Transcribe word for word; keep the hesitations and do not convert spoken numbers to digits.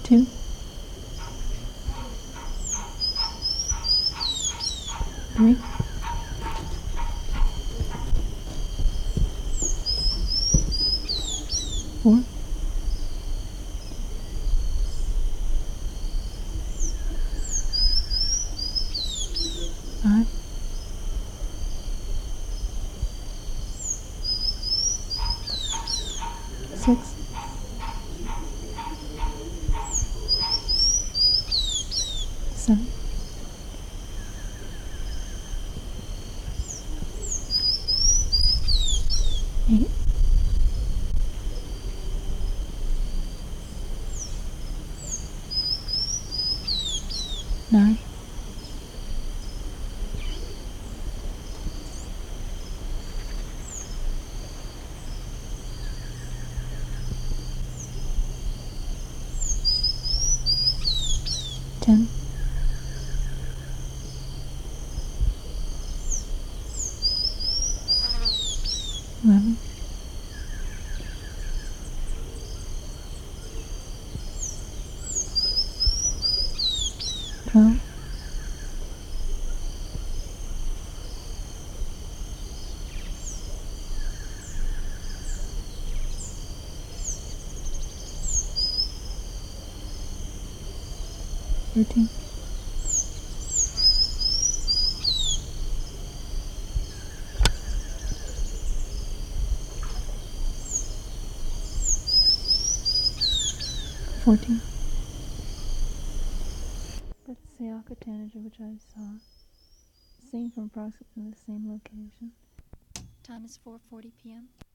two, three, four, five, six, seven, eight, nine, ten, eleven, twelve, thirteen, fourteen. That's Sayaka Tanager, which I saw, seen from approximately the same location. Time is four forty p m